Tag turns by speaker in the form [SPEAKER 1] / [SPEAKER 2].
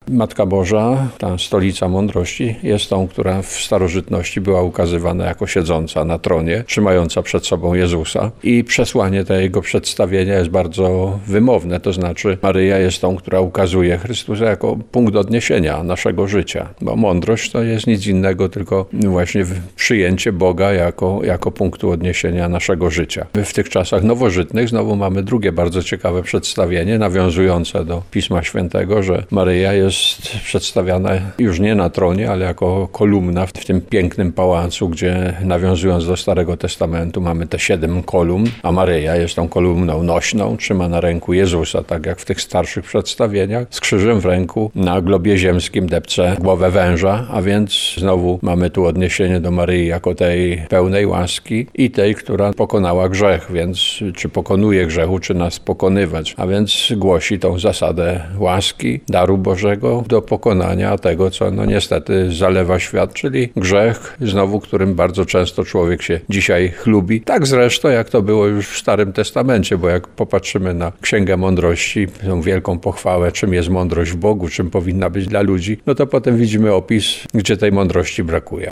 [SPEAKER 1] Matka Boża, ta stolica mądrości, jest tą, która w starożytności była ukazywana jako siedząca na tronie, trzymająca przed sobą Jezusa. I przesłanie tego przedstawienia jest bardzo wymowne, to znaczy Maryja jest tą, która ukazuje Chrystusa jako punkt odniesienia naszego życia, bo mądrość to jest nic innego, tylko właśnie przyjęcie Boga jako punktu odniesienia naszego życia. W tych czasach nowożytnych znowu mamy drugie bardzo ciekawe przedstawienie, nawiązujące do Pisma Świętego, że Maryja jest przedstawiana już nie na tronie, ale jako kolumna w tym pięknym pałacu, gdzie nawiązując do Starego Testamentu mamy te 7 kolumn, a Maryja jest tą kolumną nośną, trzyma na ręku Jezusa, tak jak w tych starszych przedstawieniach, z krzyżem w ręku na globie ziemskim depcze głowę węża, a więc znowu mamy tu odniesienie do Maryi jako tej pełnej łaski i tej, która pokonała grzech, więc czy pokonuje grzechu, czy nas pokonywać, a więc głosi tą zasadę łaski, daru Bożego do pokonania tego, co niestety zalewa świat, czyli grzech, znowu którym bardzo często człowiek się dzisiaj chlubi. Tak zresztą, jak to było już w Starym Testamencie, bo jak popatrzymy na Księgę Mądrości, tą wielką pochwałę, czym jest mądrość w Bogu, czym powinna być dla ludzi, no to potem widzimy opis, gdzie tej mądrości brakuje.